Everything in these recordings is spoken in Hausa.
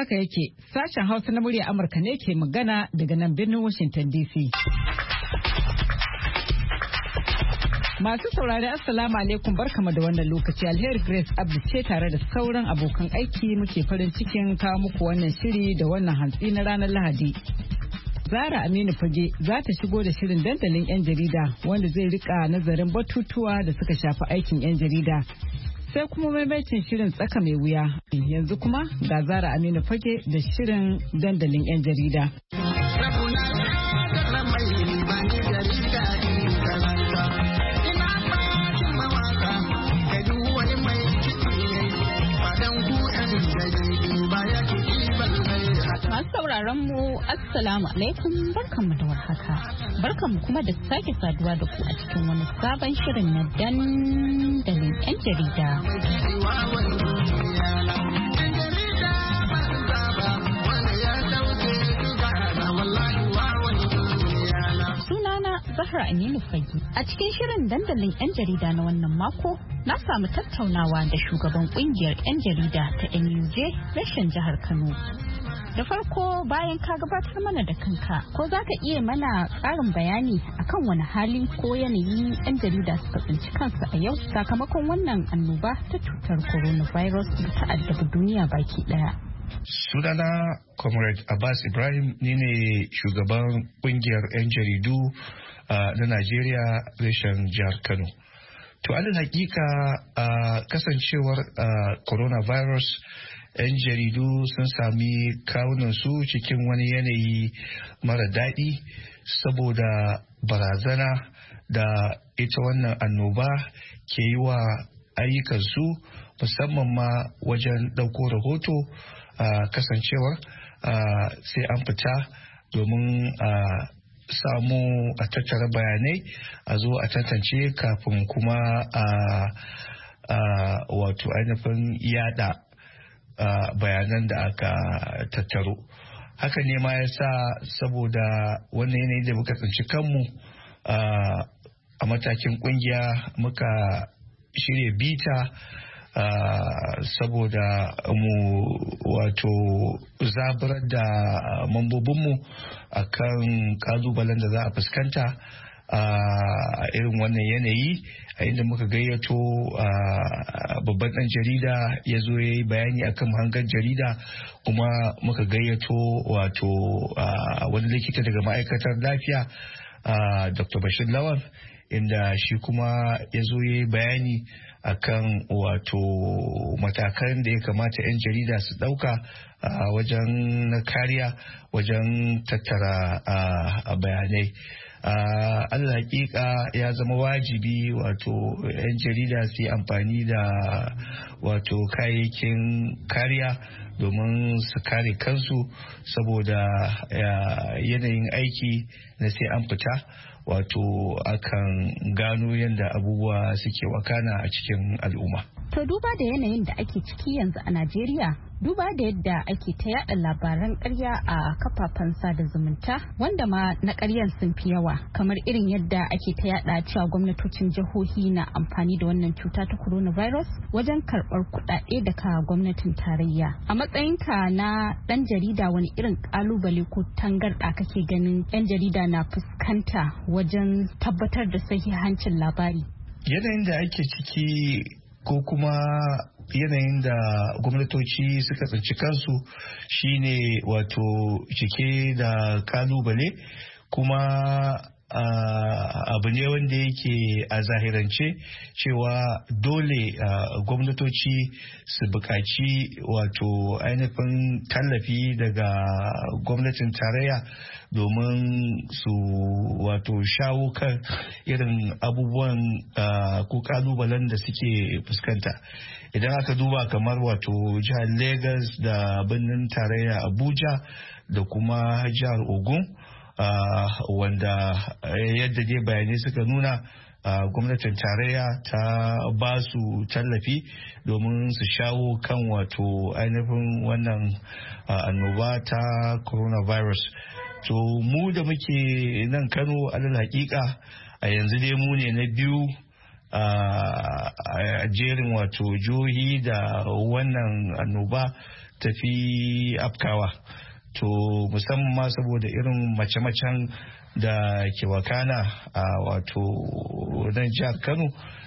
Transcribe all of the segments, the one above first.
Haka yake, sashen Hausa na murya Amurka ne ke magana daga nan birnin Washington DC. Masu saurari Assalamu alaikum, barkamu da wannan lokaci. Alheri Grace Abdu ce tare da sauran abokan aiki muke farin cikin kawo muku wannan shiri da wannan hantsi na ranar Lahadi. Zara Aminu Fage za ta shigo da shirin dandalin 'yan jarida wanda zai rika nazarin batutuwa da suka shafi aikin 'yan jarida. Sai kuma maimaitin shirin tsaka mai wuya. Yanzu kuma ga Zara Aminu Fage da shirin dandalin 'yan jarida. Masu sauraron mu Assalamu alaikum, barkanmu da warhaka. Barkanmu kuma da sake saduwa da ku a cikin wani sabon shirin na dandalin 'yan jarida. Sunana Zahra Aminu Fagi. A cikin shirin dandalin 'yan jarida na wannan mako, na samu tattaunawa da shugaban kungiyar 'yan jarida ta NUJ reshen jihar Kano. Da farko bayan ka gabatar mana da kanka, ko za ka iya mana ƙarin bayani akan wani hali ko yanayi 'yan jarida suka tsinci kansu a yau sakamakon wannan annoba ta cutar coronavirus da ta addabi duniya baki daya. Sunana Comrade Abbas Ibrahim, ni ne shugaban kungiyar 'yan jaridu na Najeriya reshen jihar Kano. To alal hakika kasancewar coronavirus, 'yan jaridu sun sami kawunansu cikin wani yanayi mara daɗi saboda barazana da ita wannan annoba ke yi wa ayyukansu, musamman ma wajen ɗauko rahoto, kasancewar sai an fita domin samu a tattara bayanai a zo a tantance kafin kuma wato ainihin yada bayanan da aka tattaro. Haka ne ma ya sa saboda wannan yanayi da muka tsinci kanmu a matakin kungiya muka shirya bita saboda mu wato zaburar da mambobinmu akan kalubalen da za a fuskanta a irin wannan yanayi, a inda muka gayyato babban dan jarida ya zo ya yi bayani akan hangar jarida, kuma muka gayyato wato wani likita daga ma'aikatar lafiya, Dr. Bashir Lawal, inda shi kuma ya zo ya yi bayani akan wato matakan da ya kamata 'yan jarida su ɗauka wajen kariya wajen tattara bayanai. Allah hakika ya zama wajibi wato 'yan jarida su yi amfani da wato kayayyakin kariya domin su kare kansu saboda yanayin aiki na sai an fita, wato akan gano yadda abubuwa suke wakana a cikin al'umma. To duba da yanayin da ake ciki yanzu a Najeriya, duba da yadda ake ta yada labaran ƙarya a kafafen sada zumunta, wanda ma na ƙaryan sun fi yawa, kamar irin yadda ake ta yada cewa gwamnatocin jihohi na amfani da wannan cuta ta coronavirus wajen karɓar kuɗaɗe daga gwamnatin tarayya. A matsayinka na ɗan jarida, wani irin ƙalubale ko tangarɗa kake ganin 'yan jarida na fuskanta wajen tabbatar da sahihancin labari? Yanayin da ake ciki ko kuma yanayin da gwamnatoci suka tsinci kansu shine wato cike da kalubale, kuma abu ne wanda yake a zahirance cewa dole gwamnatoci su buƙaci wato ainihin tallafi daga gwamnatin tarayya domin su wato shawo kan irin abubuwan ko kalubalen da suke fuskanta. Idan aka duba kamar wato jihar Lagos da birnin tarayya Abuja da kuma jihar Ogun, wanda yadda dai bayanai suka nuna gwamnatin tarayya ta ba su tallafi domin su shawo kan wato ainihin wannan annoba ta coronavirus. To mu da muke nan Kano, alal hakika a yanzu dai mu ne na biyu a jerin wato jihohi da wannan annoba tafi afkawa. To musamman ma saboda irin mace-macen da ke wakana a wato nan jihar Kano,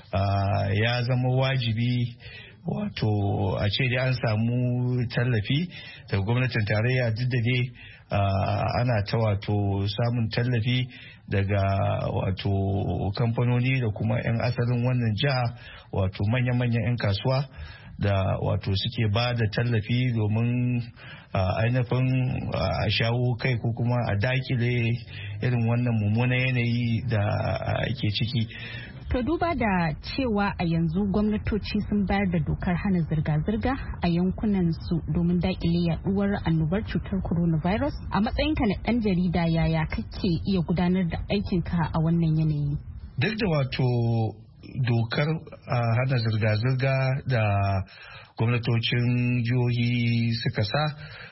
ya zama wajibi wato a ce dai an samu tallafi daga gwamnatin tarayya, duk da dai ana ta wato samun tallafi daga wato kamfanoni da kuma 'yan asalin wannan jiha, wato manya-manyan 'yan kasuwa da wato suke ba da tallafi domin ainihin a shawo kai ko kuma a dakile irin wannan mummunan yanayi da ake ciki. To duba da cewa a yanzu gwamnatoci sun bayar da dokar hana zirga-zirga a yankunan su domin dakile yaduwar annobar cutar coronavirus, a matsayinka na ɗan jarida yaya kake iya gudanar da aikinka a wannan yanayi? Duk da wato dokar hana zirga-zirga da gwamnatocin jihohi suka sa,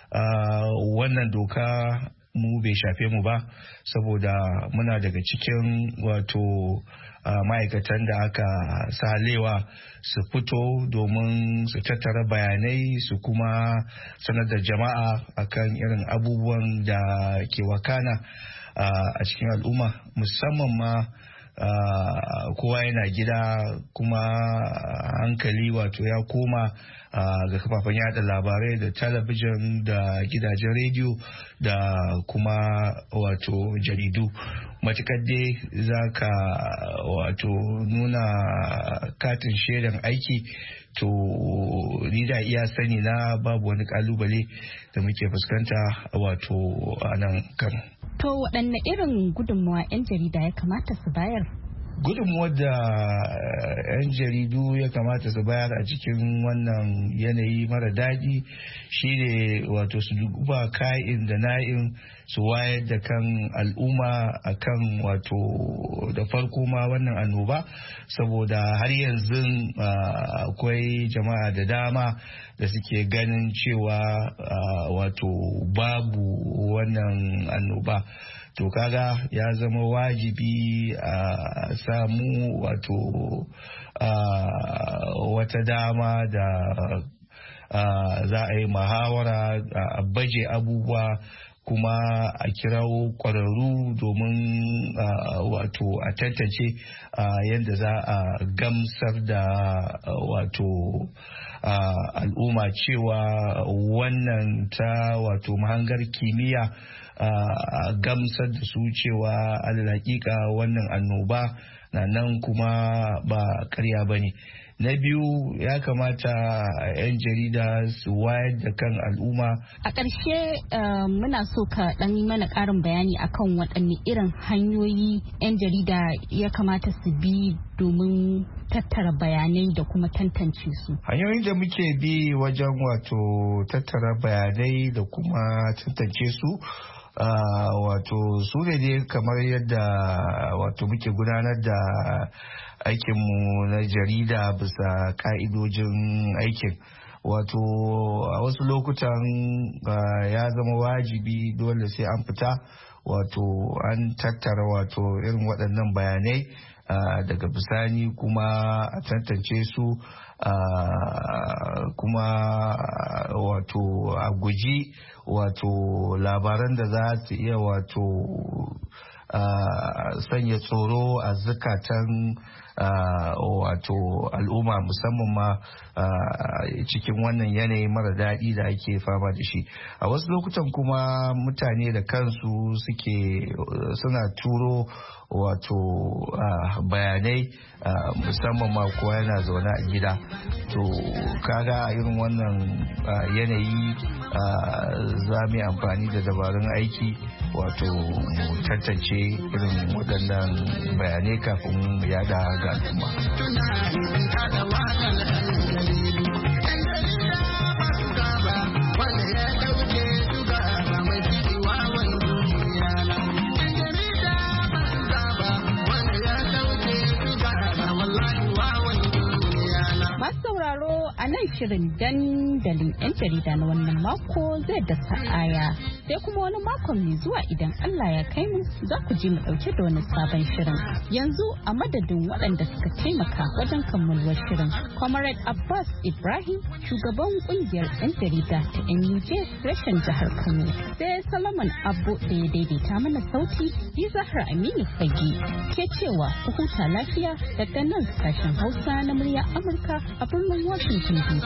wannan doka mu bai shafe mu ba, saboda muna daga cikin wato ma'aikatan da aka salewa su fito domin su tattara bayanai su kuma sanar da jama'a akan irin abubuwan da ke wakana a cikin al'umma, musamman ma kowa yana gida kuma hankali wato ya koma ga kafafen yada labarai da talabijin da gidajen rediyo da kuma wato jaridu. Matukar dai za ka wato nuna katin shaidan aiki, to ni da iya sani na babu wani kalubale da muke fuskanta wato a nan kan. To waɗanne irin gudunmawa 'yan jarida ya kamata su bayar? Gudunmuwar da 'yan jaridu ya kamata su bayar a cikin wannan yanayi mara daɗi shine wato su duba ka'in da na'in su wayar da kan al'umma akan wato da farko ma wannan annoba, saboda har yanzu akwai jama'a da dama da suke ganin cewa wato babu wannan annoba. To kaga ya zama wajibi a samu wato wata dama da za a yi muhawara, a baje abubuwa, kuma a kirawo kwararru domin wato a tantance yadda za a gamsar da wato al'umma cewa wannan ta wato mahangar kimiyya gamsar da su cewa alhaƙiƙa wannan annoba na nan kuma ba karya ba ne. Na biyu, ya kamata 'yan jarida su wayar da kan al'umma. A ƙarshe muna so ka ɗan mana ƙarin bayani akan waɗanne irin hanyoyi 'yan jarida ya kamata su bi domin tattara bayanai da kuma tantance su. Hanyoyin da muke bi wajen wato tattara bayanai da kuma tantance su, wato su ne dai kamar yadda wato muke gudanar da aikinmu na jarida bisa ka'idojin aikin. Wato a wasu lokutan ya zama wajibi dole sai an fita wato an tattara wato irin waɗannan bayanai, daga bisani kuma a tantance su, kuma wato a guji wato labaran da za su iya wato sanya tsoro a zukatan wato al'umma, musamman ma cikin wannan yanayi mara daɗi da ake fama da shi. A wasu lokutan kuma mutane da kansu suna turo wato bayanai, musamman ma kowa yana zaune a gida. To kaga irin wannan yanayi za mu yi amfani da dabarun aiki wato mu tantance irin waɗannan bayanai kafin mu yada ga al'umma. sauraro a nan shirin dandalin 'yan jarida na wannan mako zai da sa'aya. Sai kuma wani makon mai zuwa idan Allah ya kai mu za ku ji mu ɗauke da wani sabon shirin. Yanzu a madadin waɗanda suka taimaka wajen kammaluwar shirin. Comrade Abbas Ibrahim, shugaban ƙungiyar 'yan jarida ta NUJ reshen jihar Kano. Sai Solomon Abbo da ya daidaita mana sauti, yi Zahra Aminu Fage ke cewa ku huta lafiya daga nan sashen Hausa na murya Amurka a birnin Washington DC.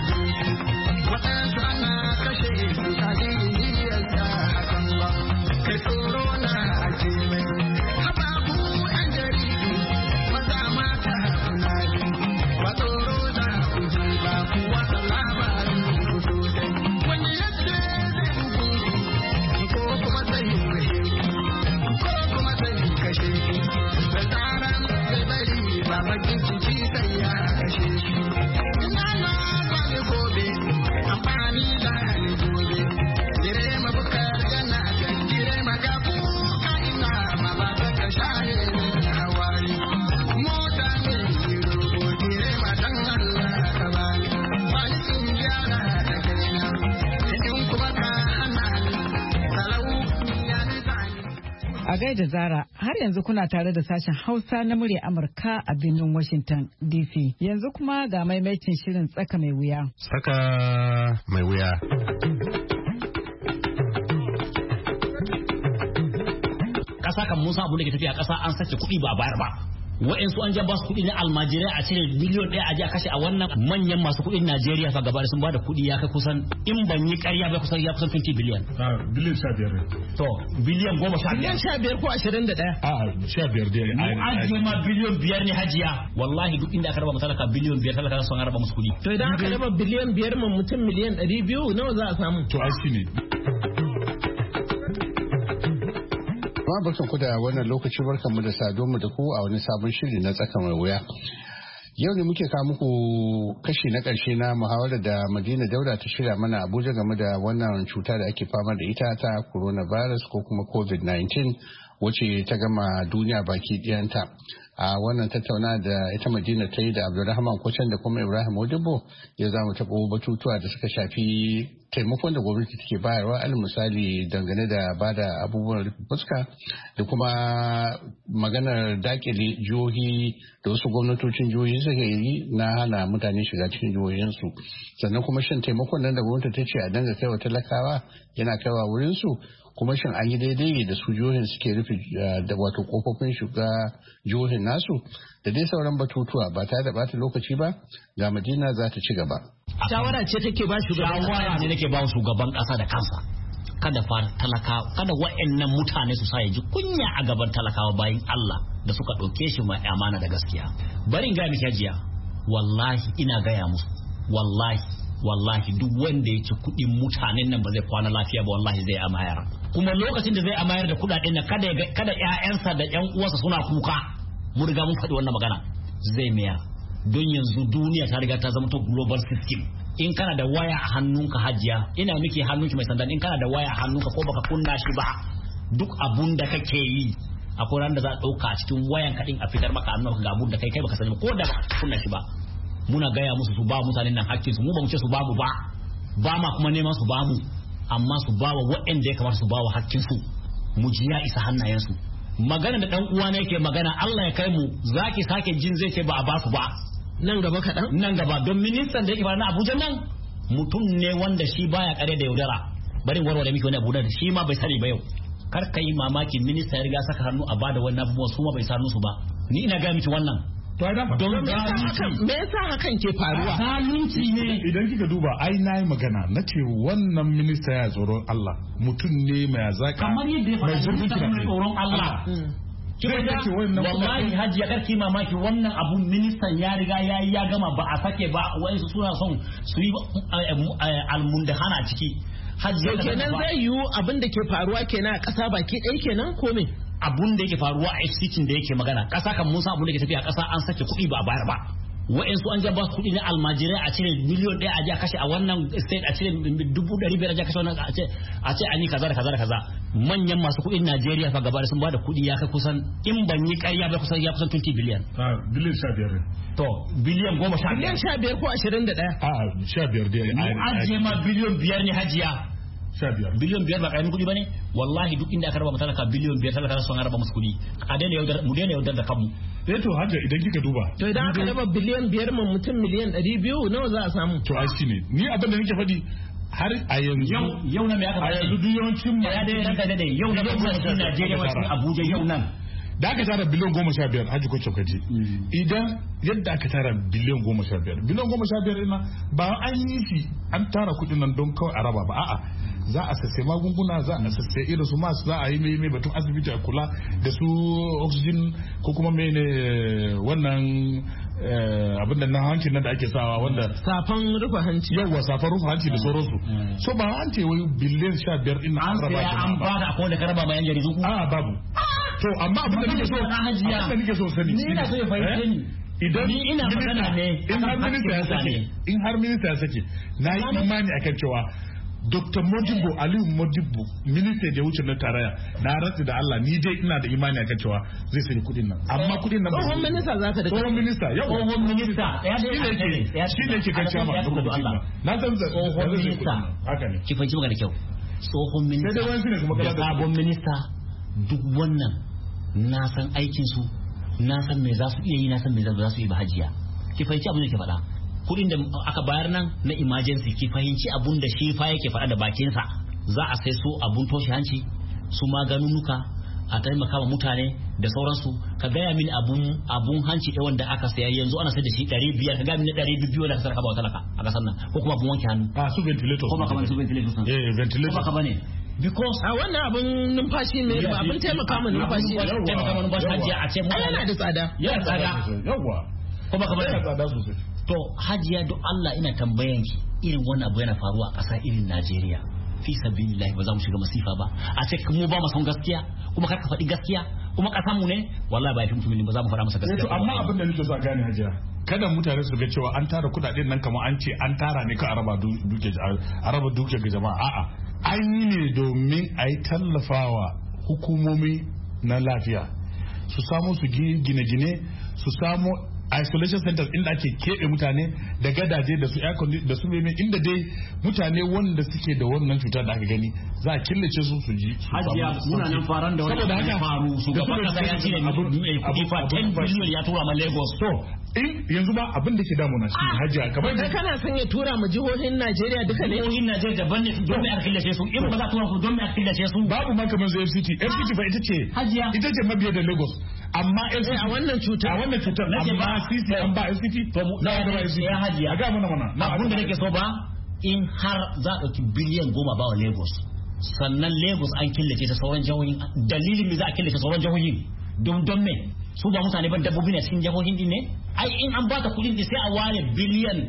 Da Zara, har yanzu kuna tare da sashen Hausa na murya Amurka a birnin Washington DC. Yanzu kuma ga maimaitin shirin tsaka mai wuya. Tsaka mai wuya. Ƙasa kan Musa abu da ke tafiya ƙasa an sace kuɗi ba a bayar ba. Wa'insu an ba su kuɗi na almajirai a cire miliyon 1 a je a kashe a wannan manyan masu kuɗin Najeriya fa gaba sun ba da kuɗi ya kai kusan in ban yi ƙarya ba kusan 20 biliyan. Biliyan 15. To biliyan 15. Biliyan 15 ko 21? 15 dai. Mu ajiye ma biliyon 5 ne hajiya. Wallahi duk inda aka raba mu talaka biliyon 5 talaka sun raba musu kuɗi. To idan aka raba biliyon 5 ma mutum miliyan 200 nawa za a samu? To ai shine. Kuma barkan ku da wannan lokaci barkan mu da saduwa da ku a wani sabon shiri na tsaka mai wuya. Yau ne muke kawo muku kashi na ƙarshe na muhawarar da Madina Dauda ta shirya mana Abuja game da wannan cuta da ake fama da ita ta coronavirus ko kuma COVID-19 wacce ta gama duniya baki ɗiyanta. A wannan tattauna da ita Madina ta yi da Abdulrahman Kwacen da kuma Ibrahim Modibo ya za mu taɓo batutuwa da suka shafi taimakon da gwamnati take bayarwa alal misali dangane da bada abubuwan rufe fuska da kuma maganar dakile jihohi da wasu gwamnatocin jihohi suka yi na hana mutane shiga cikin jihohinsu sannan kuma shin taimakon nan da gwamnati ta ce a danga kaiwa talakawa yana kaiwa wurinsu kuma shin an yi daidai da su jihohin suke rufe da wato kofofin shiga jihohin nasu da dai sauran batutuwa ba tare da bata lokaci ba ga Madina za ta ci gaba. Shawara ce take ba shugaban kasa ne nake ba shugaban kasa da kansa. Kada fara talakawa, kada wa'annan mutane su sa ya ji kunya a gaban talakawa bayan Allah da suka ɗauke shi mai amana da gaskiya. Bari in ga miki hajiya, wallahi ina gaya musu, wallahi duk wanda ya ci kuɗin mutanen nan ba zai kwana lafiya ba wallahi zai amayar. Kuma lokacin da zai amayar da kuɗaɗen nan kada ƴaƴansa da ƴan uwansa suna kuka. Mu riga mun faɗi wannan magana zai mayar. Don yanzu duniya ta riga ta zama to global system. In kana da waya a hannunka hajiya, ina miki hannunki mai sandan, in kana da waya a hannunka ko baka kunna shi ba duk abun da kake yi akwai ran da za a ɗauka a cikin wayan kaɗin a fitar maka hannunka ga abun da kai baka sani ba ko da kunna shi ba. Muna gaya musu su ba mutanen nan hakkin su, mu ba mu ce su ba mu ba ma kuma neman su ba mu, amma su ba wa waɗanda ya kamata su ba wa hakkin su, mu ji ya isa hannayen su. Magana da dan uwa ne yake magana Allah ya kai mu zaki sake jin zai ce ba a ba su ba nan gaba kaɗan nan gaba don ministan da yake fara na Abuja nan mutum ne wanda shi baya kare da yaudara. Bari warware miki wani abu da shi ma bai sani ba yau. Kar ka yi mamakin minista ya riga saka hannu a bada wannan abubuwan su ma bai sanu su ba. Ni ina ga miki wannan don me yasa hakan ke faruwa? Zalunci ne. Idan kika duba ai nayi magana na ce wannan minista ya tsoron Allah mutum ne mai zaka kamar yadda ya faɗa minista mai tsoron Allah. Wallahi hajiya karki mamaki wannan abun ministan ya riga ya gama ba a sake ba wai suna son su yi almundahana ciki. Hajiya kenan zai yiwu abin da ke faruwa kenan a ƙasa baki ɗaya kenan ko me? Abun da yake faruwa a FCT da yake magana ƙasa kan Musa abun da ke tafiya ƙasa an sake kuɗi ba a bayar ba. wa'ansu an ja ba su kuɗi na almajirai a cire miliyon 1 a je a kashe a wannan state a cire 500,000 a je a kashe wannan a ce an yi kaza da kaza da kaza. Manyan masu kuɗin Najeriya fa gaba da sun ba da kuɗi ya kai kusan in ban yi ƙarya ba kusan 20 biliyan. Biliyan 15. To biliyan 15. Biliyan 15 ko 21? 15 dai. Mu ajiye ma biliyon 5 ne hajiya. 15. Biliyon 5 ba karamin kuɗi bane. Wallahi duk inda aka raba talaka biliyon 5 talaka sun raba musu kuɗi. Mu daina yaudar da kanmu. To haka idan kika duba. To idan aka raba biliyan 5 ma mutum miliyan 200 nawa za a samu? To ai shine ni abin da nake faɗi har a yanzu yau na me aka faɗi? A yanzu duk yawancin mu ya dai ranka da yau na gwamnatin Najeriya wasu Abuja yau nan. Da aka tara biliyan 15 Haji Kwacho Kaji. Idan yadda aka tara biliyan 15 ina ba an yi shi an tara kuɗin nan don kawai a raba ba a'a za a sassai magunguna za a sassai irin su masu za a yi mai batun asibiti a kula da su oxygen ko kuma mene wannan abin da na hanci nan da ake sawa wanda safan rufe hanci yawa safan rufe hanci da sauransu so ba an ce wai biliyan 15 ina an raba an ba da akwai da ka raba ma yan jaridu a babu to amma abin da nake so sani ni ina so ya fahimce ni idan ina magana ne in har minista ya sake na yi imani akan cewa Dr. Modibo Aliyu Modibo minista da wuce na tarayya na rantsi da Allah ni dai ina da imani akan cewa zai sani kudin nan amma kudin nan tsohon minista zaka da tsohon minista tsohon minista shi ne ke kan cewa na san tsohon minista haka ne ki fahimci magana kyau tsohon minista da sabon minista duk wannan na san aikin su na san me za su iya yi na san me za su yi ba hajiya ki fahimci abin da ke faɗa kudin da aka bayar nan na emergency ki fahimci abun da shi fa yake faɗa da bakinsa za a sai su abun toshe hanci su maganunuka a taimaka wa mutane da sauransu ka gaya mini abun hanci ɗaya wanda aka saya yanzu ana sai da shi 500 ka gaya mini 200 wanda ka sarka ba wa talaka a kasar nan ko kuma abun wanke hannu su ventilator ko ba kamar su ventilator ventilator ko ba kamar ne because a wannan abun numfashi ne ba abun taimaka ma numfashi taimaka ma numfashi hajiya a ce mutane yana da tsada yana tsada yawa ko ba kamar yana tsada sosai to hajiya don Allah ina tambayan ki irin wannan abu yana faruwa a ƙasa irin Najeriya fi sabilillahi ba za mu shiga masifa ba a ce mu ba mu son gaskiya kuma kar ka faɗi gaskiya kuma ƙasar mu ne wallahi ba ya fi mutumin ba za mu faɗa masa gaskiya to amma abin da nake so a gane hajiya kada mutane su ga cewa an tara kudaden nan kamar an ce an tara ne ka araba duke ga jama'a a'a an yi ne domin a yi tallafawa hukumomi na lafiya su samu su gine-gine su samu isolation centers inda ake keɓe mutane da gadaje da su da su meme inda dai mutane wanda suke da wannan cutar da aka gani za a killace su su ji hajiya muna nan faran da wani ya faru shugaban kasa ya ce kudi fa 10 billion ya tura ma Lagos to in yanzu ba abin da ke damuna shi hajiya kamar da kana son ya tura mu jihohin Najeriya duka ne jihohin Najeriya daban ne don me aka killace su in ba za tura su don me aka killace su babu ma kamar zai FCT ba ita ce mabiya da Lagos amma a wannan cutar amma CC an ba FCT to na ga FCT ya hajiya ga mana abun da nake so ba in har za a dauki biliyan 10 ba wa Lagos sannan Lagos an killace ta sauran jihohin dalilin me za a killace sauran jihohin don me su ba mutane ban dabbobi ne cikin jihohin din ne ai in an baka kudin din sai a ware biliyan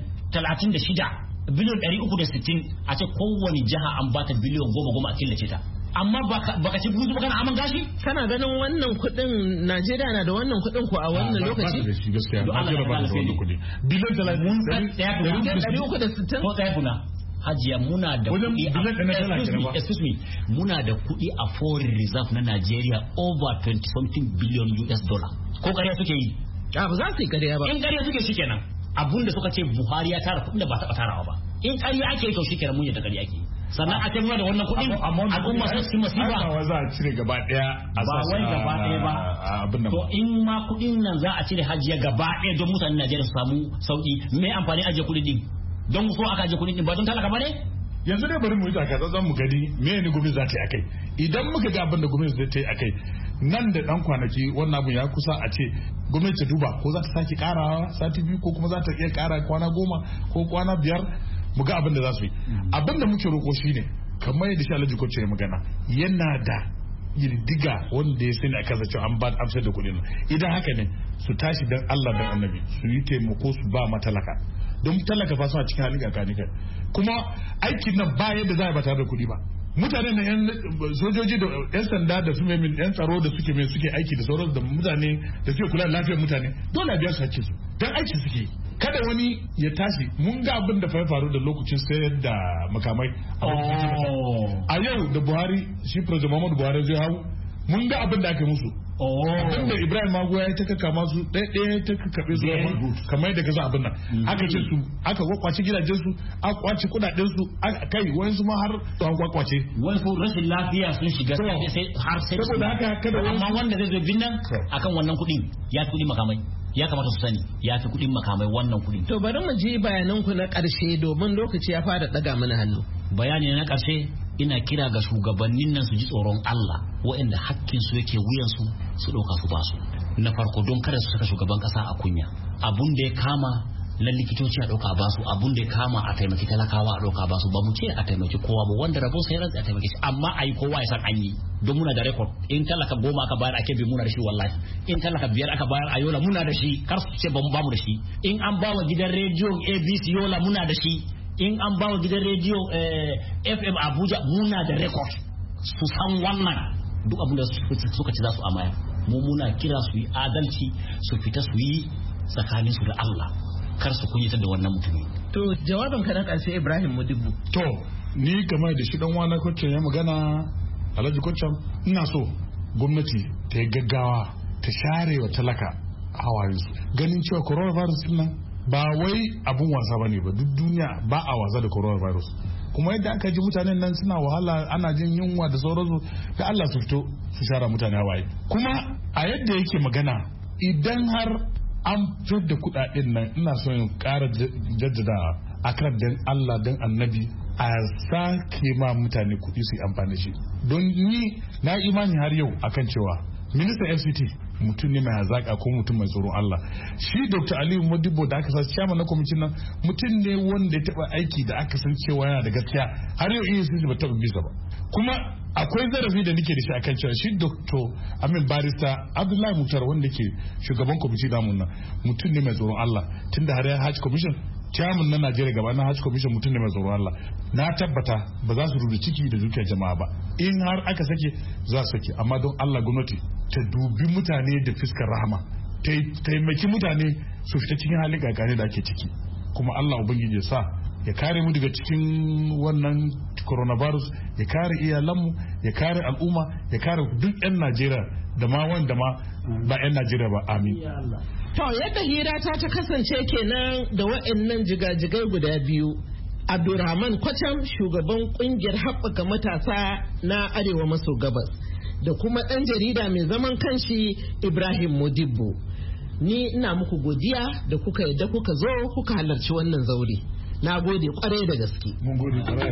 36 biliyan 360 a ce kowane jiha an bata biliyan 10 a killace ta amma baka ci buzu kana aman gashi kana ganin wannan kudin Najeriya na da wannan kudin ko a wannan lokaci ba da shi gaskiya Najeriya ba da wannan kudi biliyan 360 ko tsaya kuna hajiya muna da kudi excuse me muna da kudi a foreign reserve na Najeriya over 20 something billion US dollar ko kariya suke yi ba za su yi kariya ba in kariya suke shikenan abunda suka ce Buhari ya tara kudin da ba taɓa tarawa ba in kariya ake to shikenan mun yadda kariya ake sannan a ce muna da wannan kudin al'umma sun cikin masifa ba za a cire gaba daya ba wai gaba daya ba to in ma kudin nan za a cire hajiya gaba daya don mutanen Najeriya su samu sauki me amfani aje kudin din don so aka aje kudin din ba don talaka bane yanzu dai bari mu yi taka zan mu gani me ne gwamnati za ta yi akai idan muka ga abin da gwamnati zai ta yi akai nan da dan kwanaki wannan abin ya kusa a ce gwamnati ta duba ko za ta sake karawa sati biyu ko kuma za ta iya kara kwana 10 ko kwana 5 mu ga abin da za su yi abin da muke roƙo shine kamar yadda shi Alhaji Kwace ya magana yana da diga wanda ya sani a kasa cewa an ba amsar da kuɗin idan haka ne su tashi dan Allah dan Annabi su yi taimako su ba matalaka don talaka fa suna cikin halin kakani kai kuma aikin nan ba yadda za a ba tare da kuɗi ba mutanen na yan sojoji da yan sanda da su mai yan tsaro da suke aiki da sauran da mutane da suke kula da lafiyar mutane dole a biya su hakkin su dan aiki suke kada wani ya tashi. Mun ga abin da fa faru da lokacin sayar da makamai a yau da Buhari, shi President Muhammadu Buhari zai hau, mun ga abin da aka musu. Abinda Ibrahim Mago ya yi ta kama su ɗaya ta kakkaɓe su kamar yadda ka sa abin nan. Aka ce su aka kwakwace gidajen su, aka kwace kudaden su, kai wani su ma har an kwakwace. Wani ko rashin lafiya sun shiga har sai. Saboda haka kada amma wanda zai zo binnan akan wannan kuɗin ya kuɗi makamai. Ya kamata su sani ya fi kuɗin makamai wannan kuɗin. To bari mu ji bayananku na ƙarshe domin lokaci ya fara ɗaga mana hannu. Bayani na ƙarshe ina kira ga shugabannin nan su ji tsoron Allah waɗanda hakkin su yake wuyan su ɗauka su basu. Na farko don kada su saka shugaban ƙasa a kunya. Abun da ya kama na likitoci a ɗauka basu, abun da ya kama a taimaki talakawa a ɗauka basu. Ba mu ce a taimaki kowa ba, wanda rabon sai rantsi a taimaki shi, amma a yi kowa ya san an yi. Don muna da rekod, in talaka 10 aka bayar a Kebbi muna da shi wallahi, in talaka 5 aka bayar a Yola muna da shi, kar su ce ba mu da shi. In an ba wa gidan rediyon ABC Yola muna da shi, in an ba wa gidan rediyo FM Abuja muna da rekod. Su san wannan duk abin da suka ci za su amaya. Mu muna kira su yi adalci, su fita su yi tsakanin su da Allah, kar su kunyatar da wannan mutumin. To jawabin ka na ƙarshe Ibrahim Modibo. To ni game da shi dan wani kwacce ya magana Alhaji Kwacham, ina so gwamnati ta yi gaggawa ta share wa talaka hawayensu. Ganin cewa coronavirus din nan ba wai abun wasa bane ba, duk duniya ba a wasa da coronavirus. Kuma yadda aka ji mutanen nan suna wahala, ana jin yunwa da sauransu, da Allah su fito su share mutane hawaye. Kuma a yadda yake magana, idan har an fitar da kudaden nan, ina so in ƙara jaddada akan dan Allah dan Annabi a sake ma mutane kuɗi su yi amfani shi. Don ni na imani har yau akan cewa ministan FCT mutum ne mai hazaka ko mutum mai tsoron Allah. Shi Dr. Aliyu Modibo da aka sa chairman na kwamitin nan, mutum ne wanda ya taɓa aiki da aka san cewa yana da gaskiya, har yau EFCC ba taɓa bisa ba. Kuma akwai zarafi da nake da shi akan cewa shi Dr. Barista Abdullahi Mukhtar wanda ke shugaban kwamiti namun nan, mutum ne mai tsoron Allah, tunda har ya Hajj Commission chairman na Najeriya gaba na Hajj Commission, mutum ne mai tsoron Allah. Na tabbata ba za su rubuta ciki da dukiyar jama'a ba. In har aka sake za su sake, amma don Allah gwamnati ta dubi mutane da fuskar rahama, ta taimaki mutane su fita cikin halin gagare da ake ciki. Kuma Allah ubangiji ya sa ya kare mu daga cikin wannan coronavirus, ya kare iyalanmu, ya kare al'umma, ya kare duk 'yan Najeriya da ma wanda ma ba 'yan Najeriya ba. Amin. To yadda hira ta kasance kenan da waɗannan jigajigai guda biyu. Abdulrahman Kwacham, shugaban kungiyar haɓaka matasa na Arewa maso gabas, da kuma ɗan jarida mai zaman kanshi Ibrahim Modibo. Ni ina muku godiya da kuka yadda kuka zo kuka halarci wannan zaure. Na gode kwarai da gaske. Mun gode kwarai.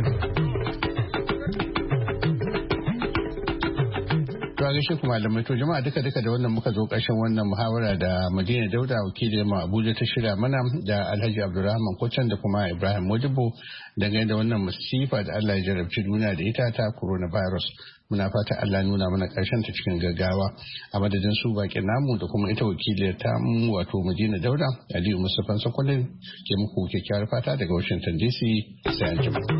To a gaishe ku malamai, to jama'a duka da wannan muka zo ƙarshen wannan muhawara da Madina Dauda wakilin mu Abuja ta shirya mana da Alhaji Abdulrahman Kwacham da kuma Ibrahim Modibo dangane da wannan masifa da Allah ya jarabci duniya da ita ta coronavirus. Muna fata Allah nuna mana ƙarshen ta cikin gaggawa. A madadin su bakin namu da kuma ita wakiliyar ta mu wato Madina Dauda, Aliyu Mustapha Sokolin ke muku kyakkyawar fata daga Washington DC, sai an jima.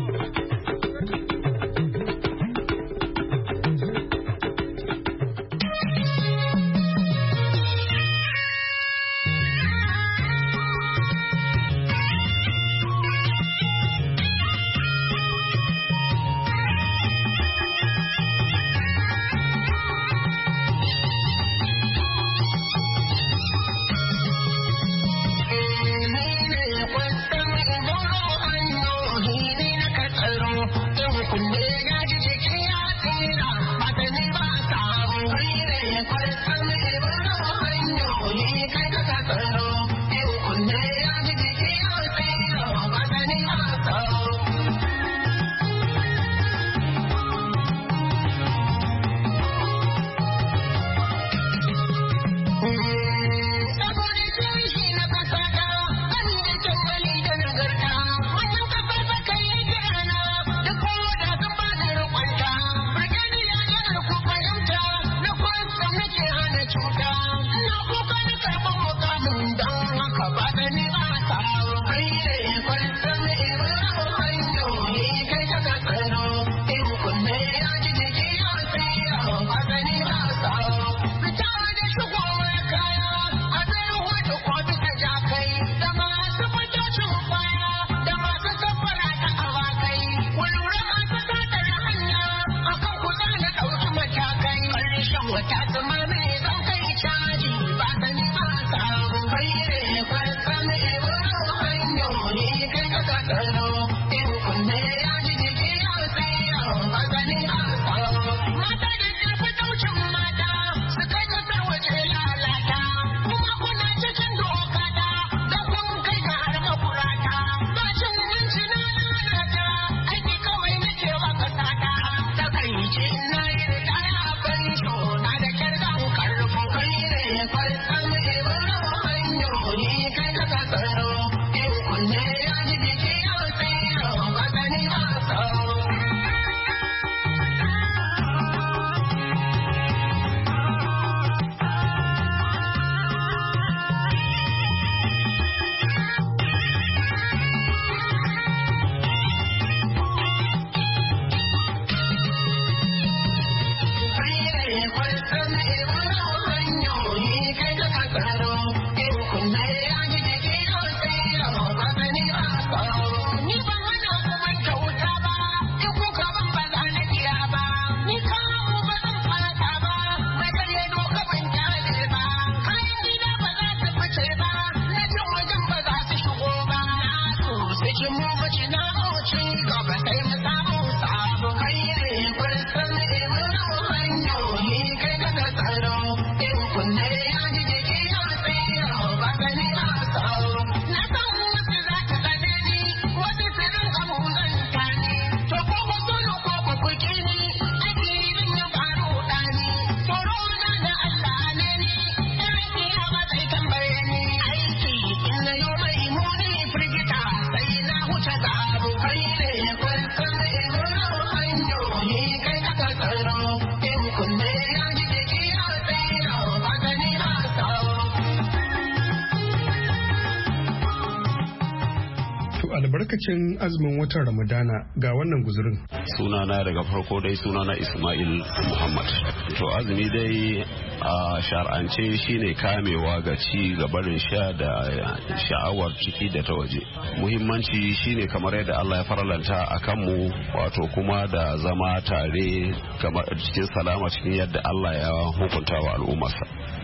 albarkacin azumin watan Ramadana ga wannan guzurin. Sunana daga farko dai sunana Ismail Muhammad. To azumi dai a shar'ance shine kamewa ga ci gabarin sha da sha'awar ciki da ta waje. Muhimmanci shine kamar yadda Allah ya faralanta a kanmu, wato kuma da zama tare kamar cikin salama cikin yadda Allah ya hukunta wa al'ummarsa.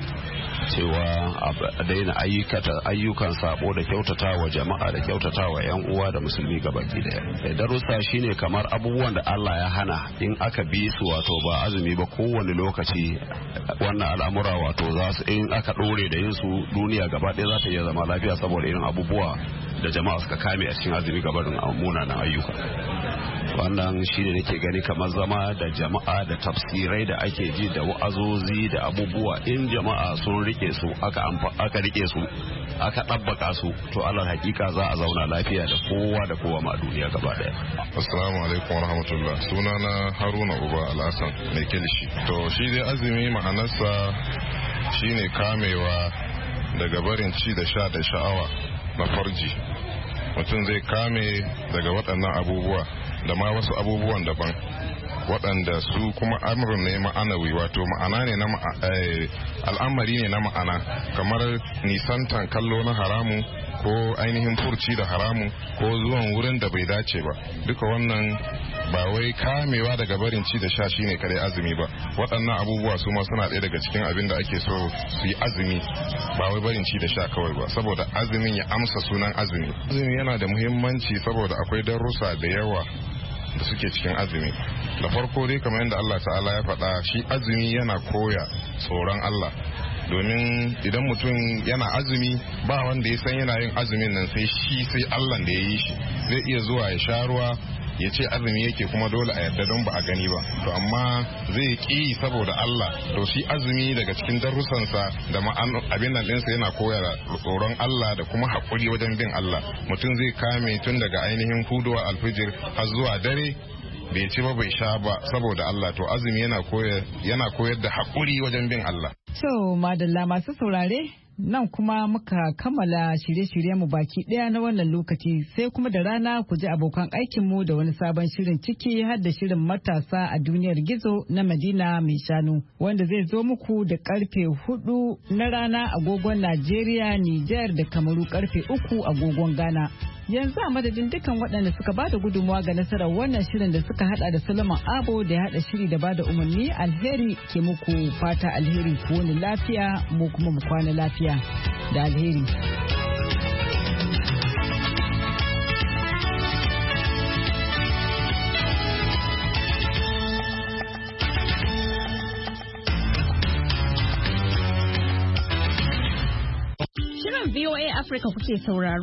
Cewa a daina ayyukan sabo da kyautata wa jama'a da kyautata wa 'yan uwa da musulmi gabaki daya. Darussa shine kamar abubuwan da Allah ya hana in aka bi su, wato ba azumi ba kowane lokaci wannan al'amura, wato za su in aka dore da yin su duniya gaba ɗaya za ta iya zama lafiya saboda irin abubuwa da jama'a suka kame a cikin azumi gabarin munanan ayyuka. Wannan shi ne nake gani kamar zama da jama'a da tafsirai da ake ji da wa'azozi da abubuwa, in jama'a sun rike su aka rike su aka ɗabbaka su, to alal hakika za a zauna lafiya da kowa da kowa ma duniya gaba daya. Assalamu alaikum warahmatullah. Sunana Haruna Uba Alhassan mai kilishi. To shi dai azumi ma'anarsa shine kamewa daga barin ci da sha da sha'awa na farji. Mutum zai kame daga waɗannan abubuwa da ma wasu abubuwan daban, waɗanda su kuma amurin ne ma'anawi, wato ma'ana ne na al'amari ne na ma'ana, kamar nisantan kallo na haramu ko ainihin furci da haramu ko zuwan wurin da bai dace ba. Duka wannan ba wai kamewa daga barin ci da sha shine kare azumi ba. Waɗannan abubuwa su ma suna ɗaya daga cikin abin da ake so su yi azumi, ba wai barin ci da sha kawai ba, saboda azumin ya amsa sunan azumi. Azumi yana da muhimmanci saboda akwai darussa da yawa da suke cikin azumi. Da farko dai kamar yadda Allah ta'ala ya faɗa, shi azumi yana koya tsoron Allah, domin idan mutum yana azumi ba wanda ya san yana yin azumin nan sai Allah da ya yi shi. Zai iya zuwa ya sha ruwa ya ce azumi yake kuma dole a yarda don ba a gani ba, to amma zai ƙi saboda Allah. To shi azumi daga cikin darussansa da abin nan ɗinsa yana koya tsoron Allah da kuma haƙuri wajen bin Allah. Mutum zai kame tun daga ainihin huduwa alfijir har zuwa dare, bai ci ba bai sha ba saboda Allah. To azumi yana koyar da haƙuri wajen bin Allah. So madalla masu saurare, nan kuma muka kammala shirye-shiryenmu baki ɗaya na wannan lokaci, sai kuma da rana ku ji abokan aikinmu da wani sabon shirin, ciki har da shirin matasa a duniyar gizo na Madina mai shanu, wanda zai zo muku da karfe 4 na rana agogon Najeriya, Nijar da Kamaru, karfe 3 agogon Ghana. Yanzu a madadin dukkan waɗanda suka ba da gudunmawa ga nasarar wannan shirin da suka hada da Solomon Abo da ya hada shiri da ba da umarni, alheri ke muku fata alheri, ku wani lafiya mu kuma mu kwana lafiya da alheri. Shirin VOA Africa kuke sauraro.